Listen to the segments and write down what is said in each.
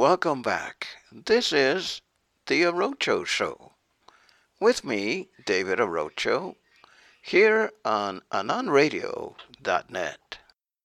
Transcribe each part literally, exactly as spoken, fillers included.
welcome back. This is the Arocho Show. With me, David Arocho, here on anon radio dot net.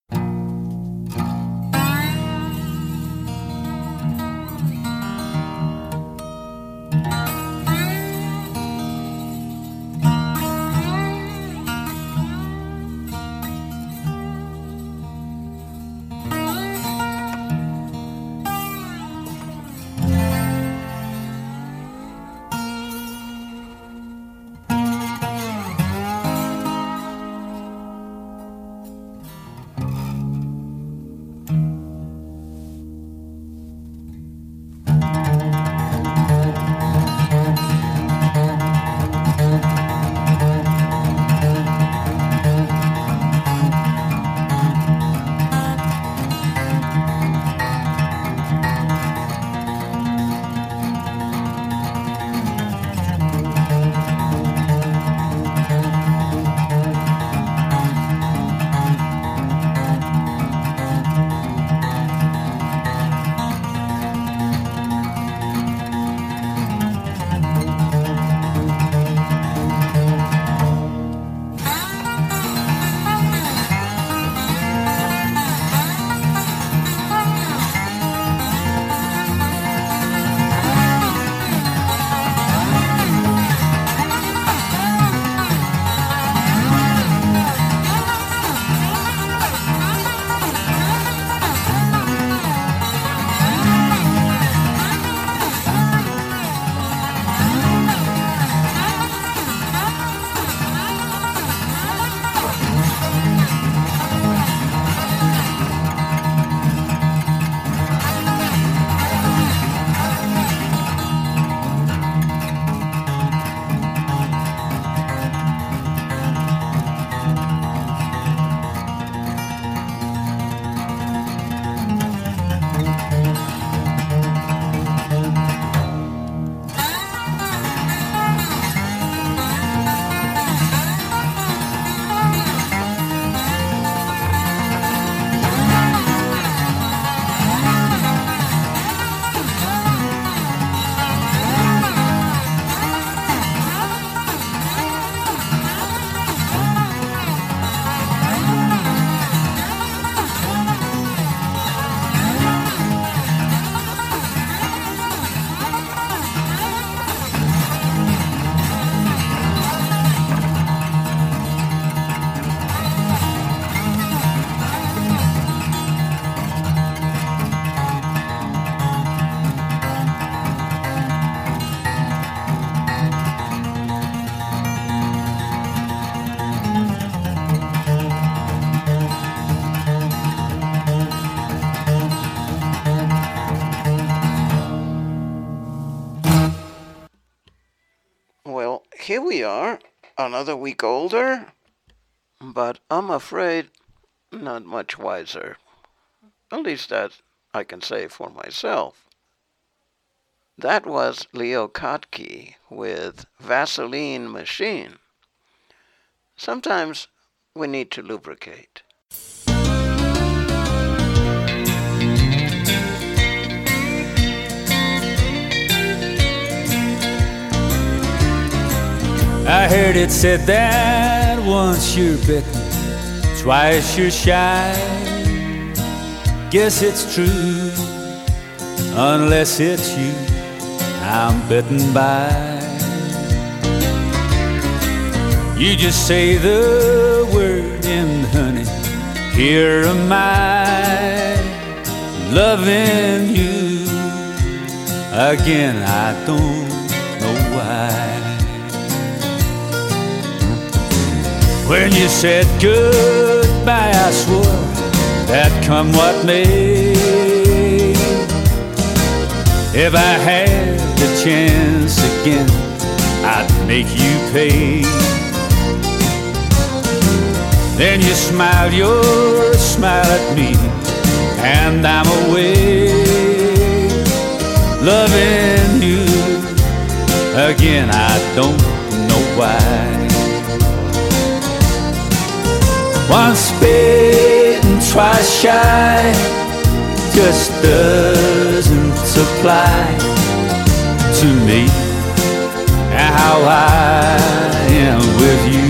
Here we are, another week older, but I'm afraid not much wiser. At least that I can say for myself. That was Leo Kottke with Vaseline Machine. Sometimes we need to lubricate. I heard it said that once you're bitten, twice you're shy. Guess it's true, unless it's you I'm bitten by. You just say the word and honey, here am I, loving you again. I don't know why. When you said goodbye, I swore that come what may, if I had the chance again, I'd make you pay. Then you smiled your smile at me, and I'm away, loving you again. I don't know why. Once bitten, twice shy, just doesn't supply to me and how I am with you.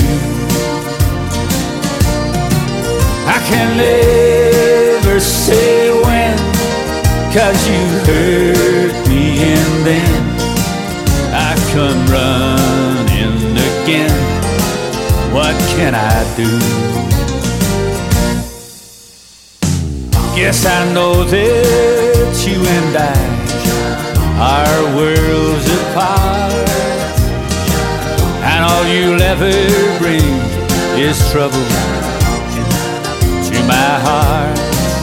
I can never say when, 'cause you hurt me and then I come running again. What can I do? Guess I know that you and I are worlds apart, and all you'll ever bring is trouble to my heart.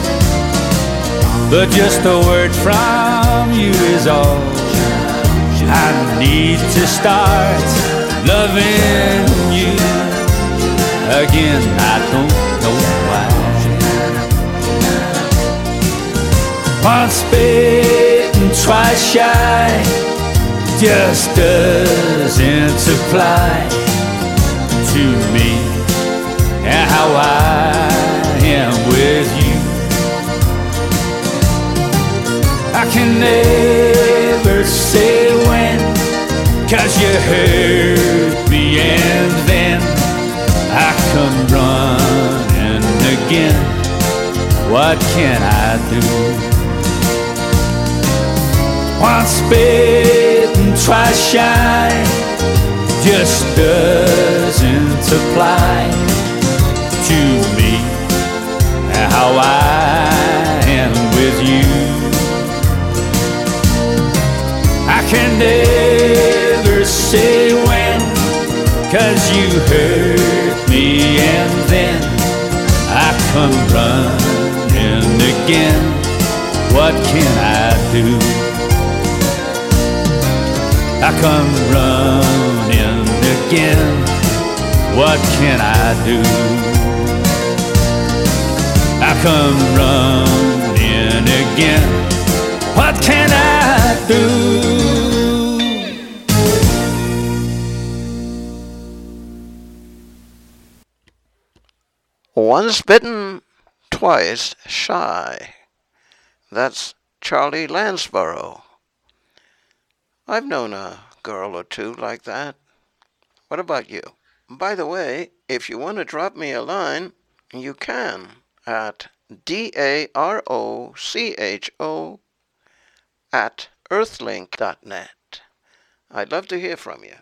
But just a word from you is all I need to start loving you again. I don't know why. Once bitten, twice shy just doesn't apply to me and how I am with you. I can never say when, 'cause you hurt me and then I come running again. What can I do? Once bitten, twice shy just doesn't apply to me and how I am with you. I can never say when, 'cause you hurt me and then I come running again. What can I do? I come running again. What can I do? I come running again. What can I do? Once bitten, twice shy. That's Charlie Lansborough. I've known a girl or two like that. What about you? By the way, if you want to drop me a line, you can at D A R O C H O at earthlink dot net. I'd love to hear from you.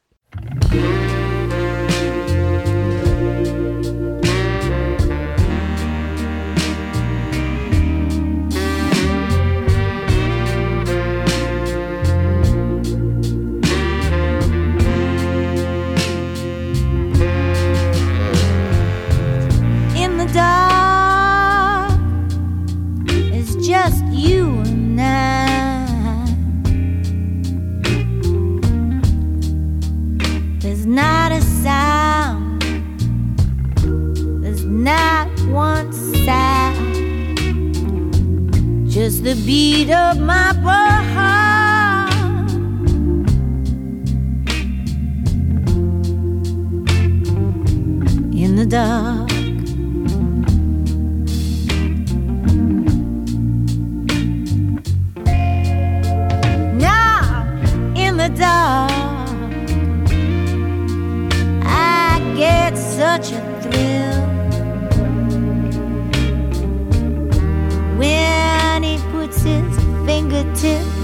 Just you and I. There's not a sound, there's not one sound, just the beat of my heart. In the dark, the dark, I get such a thrill when he puts his fingertips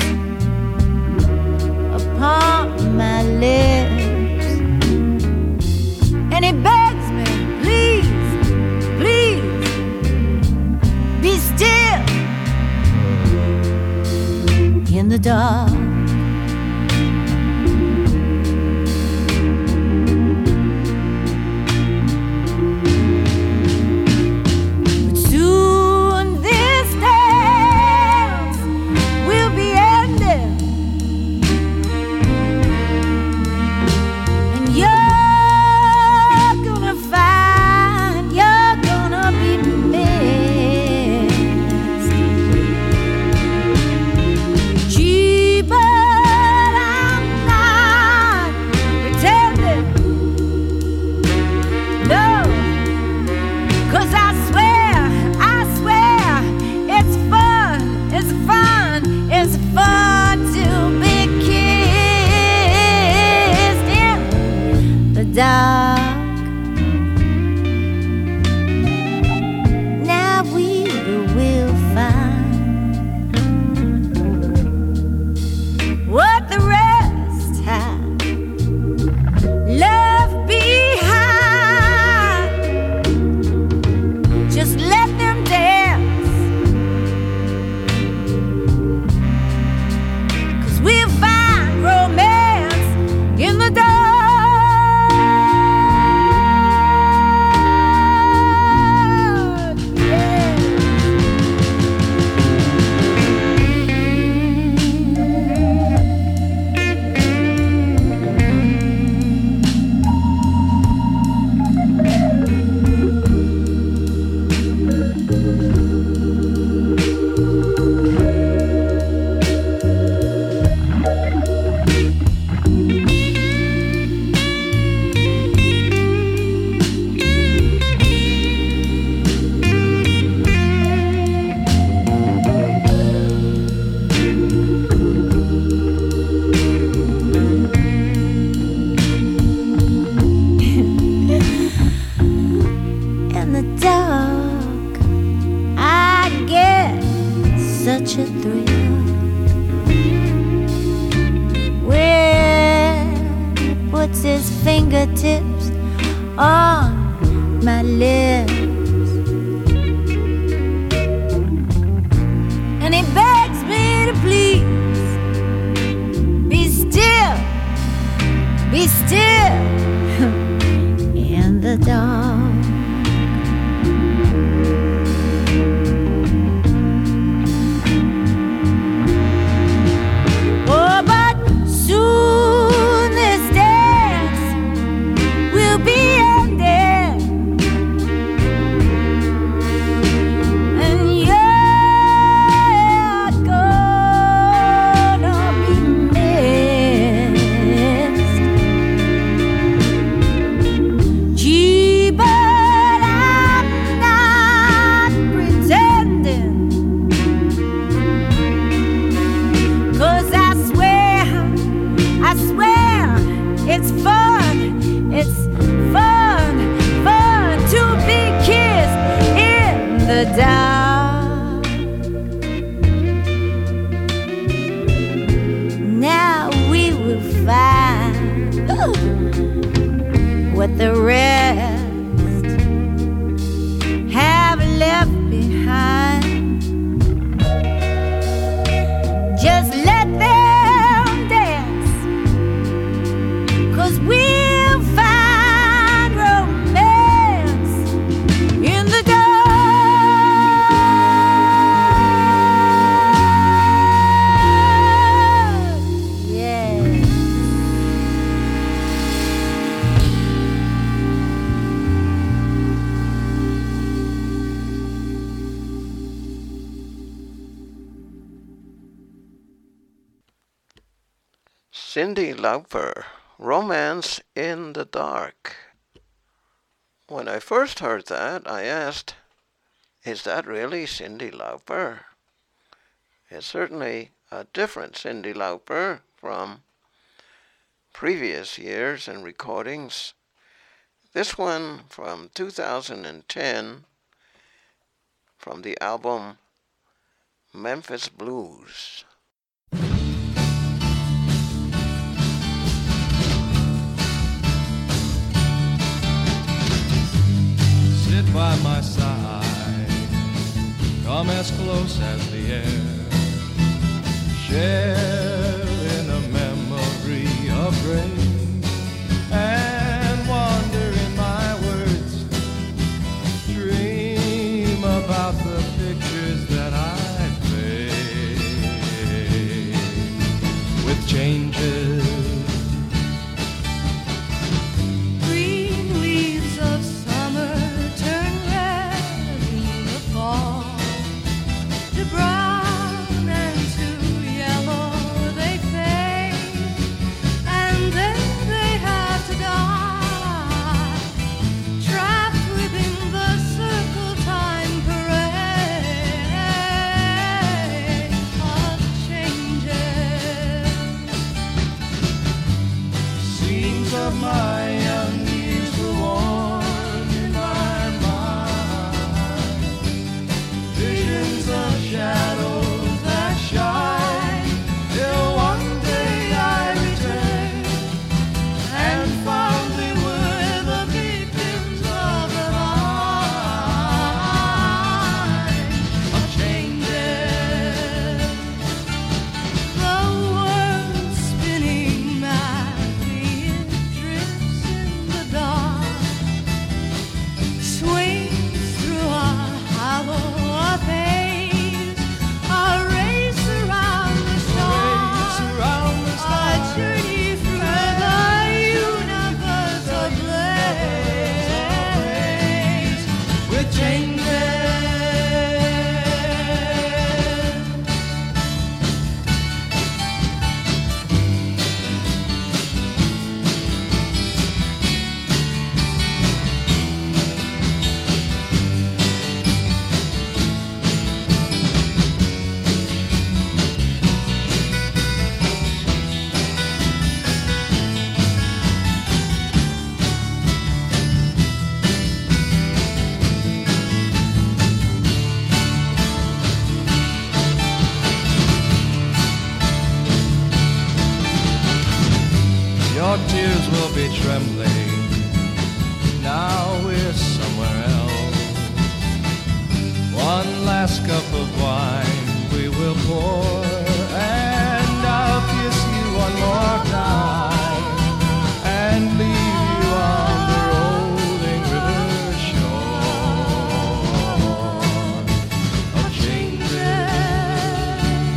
upon my lips and he begs me, please, please, be still. In the dark, cheaper fingertips on my lips. And he begs me to please be still, be still in the dark. Oh, but soon this dance will be ended, and you're gonna be missed. Gee, but I'm not pretending, 'cause I swear, I swear it's fun, it's fun, fun to be kissed in the dark. Now we will find what the rest have left behind. Just let them dance, 'cause we'll find romance in the dark. Yeah. Cyndi Lauper, Romance in the Dark. When I first heard that, I asked, is that really Cyndi Lauper? It's certainly a different Cyndi Lauper from previous years and recordings. This one from two thousand ten, from the album Memphis Blues. Sit by my side, come as close as the air, share in a memory of rain, and wander in my words, dream about the pictures that I made, with changes. Green leaves of summer turn red in the fall, to brown and to yellow they fade, and then they have to die, trapped within the circle time parade of changes. Scenes of my young years were worn in my mind, visions of shadows that shine, till one day I returned and found they were the beacons of the line of changes. The world spinning madly, it drifts in the dark, swings through a hollow of haze, a race around the stars, Around the a stars, journey through the universe ablaze with changes. Your tears will be trembling now we're somewhere else. One last cup of wine we will pour, and I'll kiss you one more time and leave you on the rolling river shore of changes.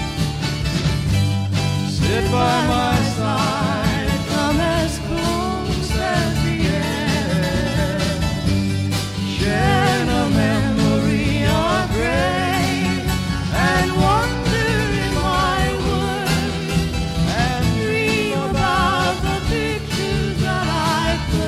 Sit by my side, come as close as the air, share a memory of grace, and wander in my woods, and dream about the pictures that I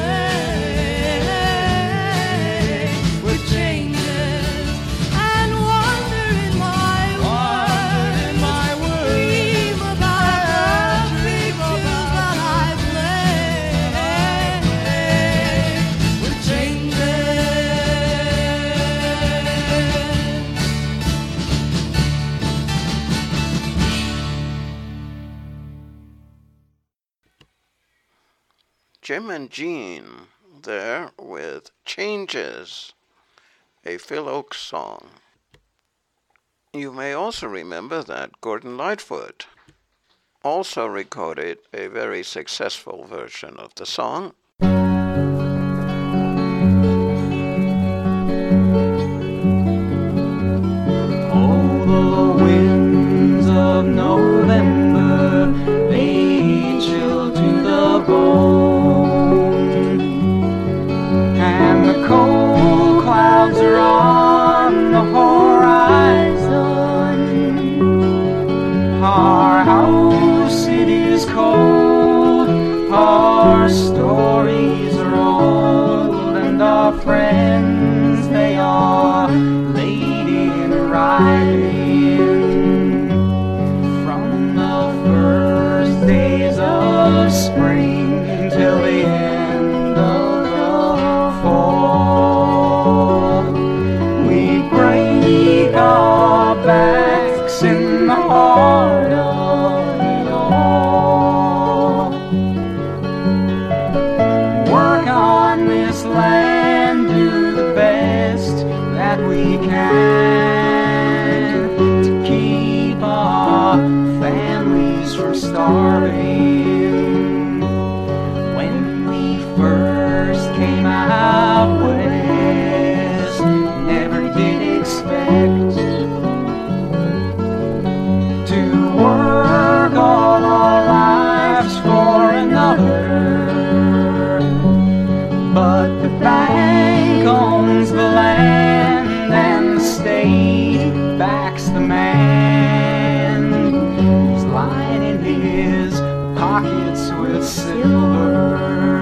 play with changes, and wander in my woods, in my woods, dream about the pictures that I play with changes. Jim and Jean there with Changes, a Phil Ochs song. You may also remember that Gordon Lightfoot also recorded a very successful version of the song. Oh, the winds of November, they chill to the bone, and the cold clouds are on the horizon. Our house, it is cold, our stories are old, and our friends, they are late in arriving. From the first days of spring till the end of the fall, we break our backs in the heart of it all. Work on this land, do the best that we can to keep our families from starving. When we first came out west, never did expect to work all our lives for another. But the bank owns the land, and the state backs the man who's lining his pockets with silver.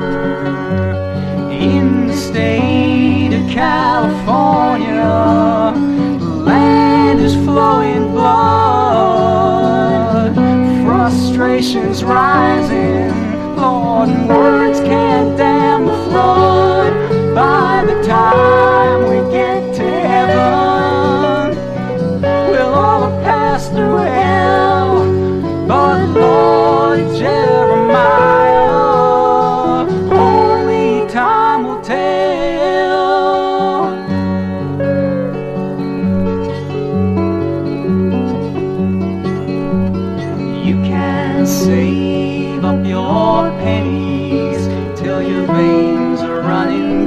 In the state of California, the land is flowing blood, frustration's rising, Lord, and words can't dam the flood. By the time we get to heaven, we'll all have passed through hell. But Lord Jeremiah, only time will tell. You can save up your pennies till your veins are running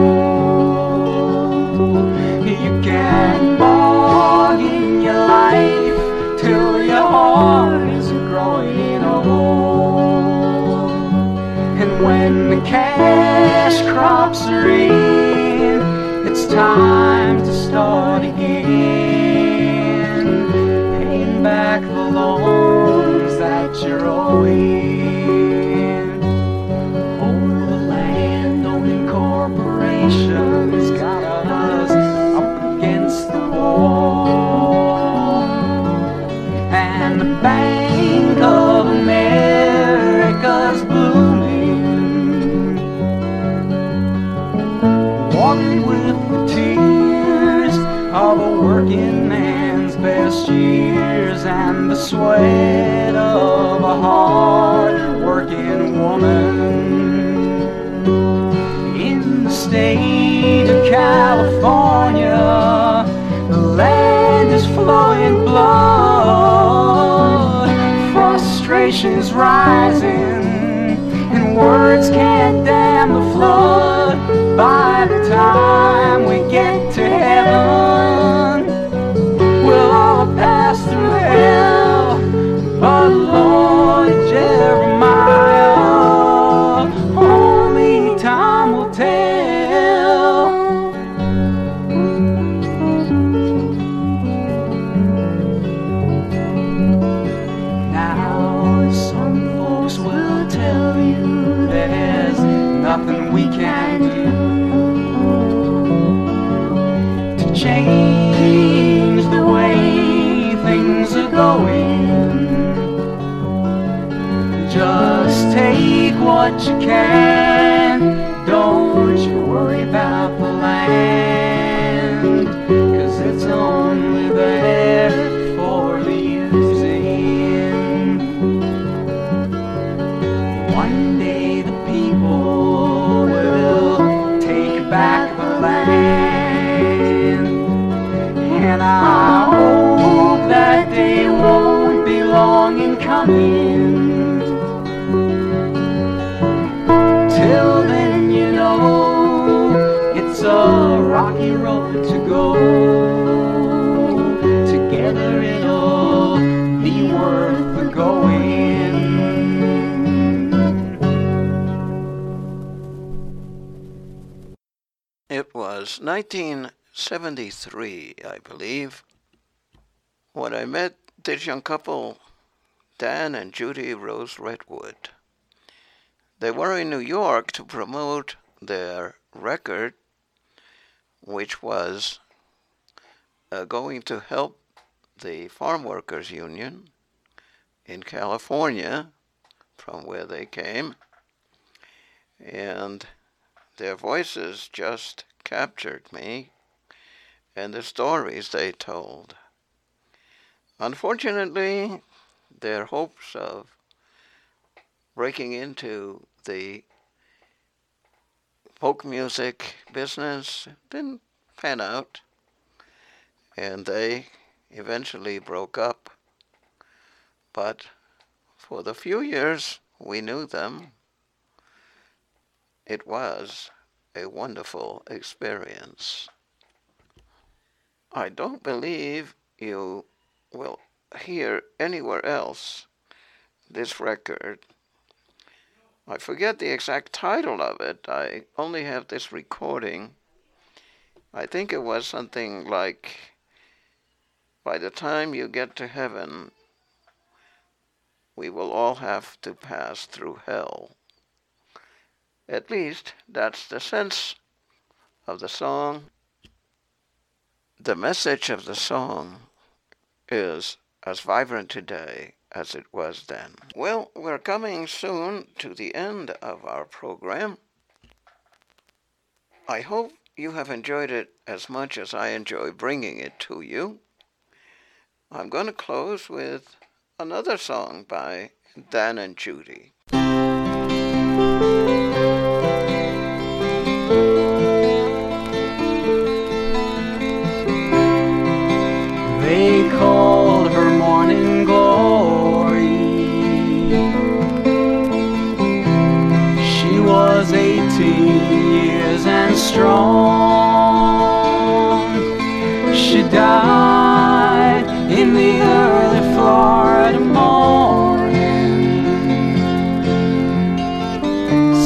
gold. You can bargain your life till your heart is growing old. And when the cash crops are in, it's time to start again, paying back the loans that you're owing. Oh, the land-owning corporations got us up against the wall, and the Bank of America's blooming, walking with the tears of a working man's best years, and the sweat of a hard working woman. In the California, the land is flowing blood. Frustration's rising, and words can't dam the flood. By the time we get to heaven, we'll all pass through hell. But Lord Jeremiah, only time will tell. Now some folks will tell you there's nothing we can do to change the way things are going. Just take what you can, don't you worry about the land, 'cause it's only there for the using. One day the people will take back the land, and I hope that day won't be long in coming. Till then, you know, it's a rocky road to go. Together it'll be worth the going. It was nineteen seventy-three, I believe, when I met this young couple, Dan and Judy Rose Redwood. They were in New York to promote their record, which was uh, going to help the Farm Workers Union in California, from where they came. And their voices just captured me, and the stories they told. Unfortunately, their hopes of breaking into the folk music business didn't pan out, and they eventually broke up. But for the few years we knew them, it was a wonderful experience. I don't believe you will hear anywhere else this record. I forget the exact title of it. I only have this recording. I think it was something like, "By the time you get to heaven, we will all have to pass through hell." At least that's the sense of the song. The message of the song is as vibrant today as it was then. Well, we're coming soon to the end of our program. I hope you have enjoyed it as much as I enjoy bringing it to you. I'm going to close with another song by Dan and Judy. They called her Morning Glory. She was eighteen years and strong. She died in the early Florida morning.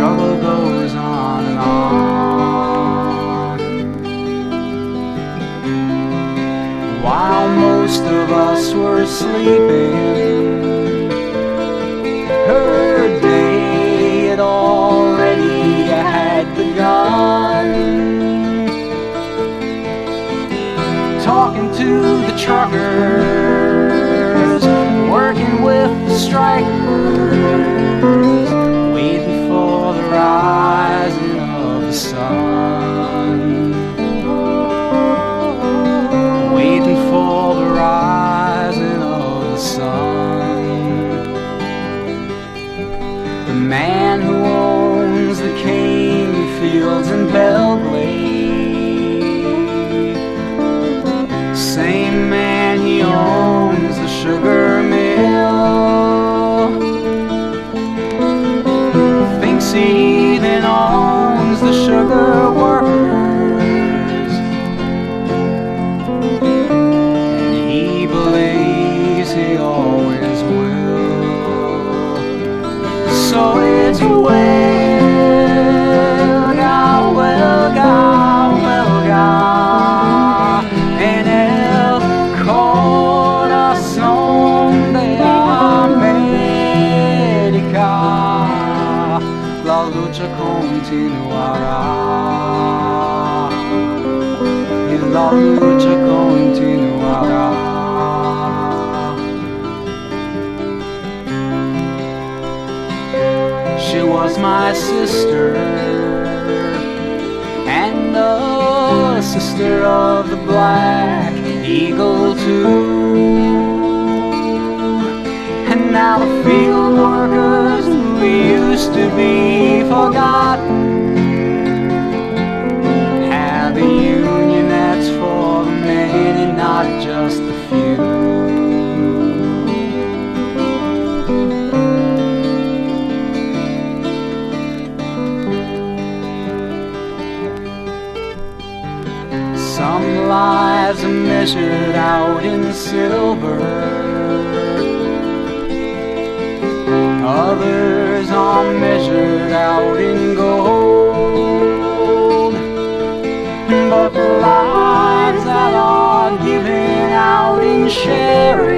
struggle goes on and on. While most of us were sleeping, her day had already had begun. Talking to the truckers, working with the strikers, waiting for the rising of the sun, waiting for the rising of the sun. The man who owns the cane fields in Belgrade, same man, he owns the sugar mill, thinks he then owns the sugar workers, and he believes he always will. So it's well, God, well, God, well, God, and el corazón de América, la lucha continuará, y la lucha continuará. She was my sister, and the sister of the Black Eagle too. And now the field workers who used to be forgotten have a union that's for the many, not just the few. Some lives are measured out in silver, others are measured out in gold, but the lives that are given out in sharing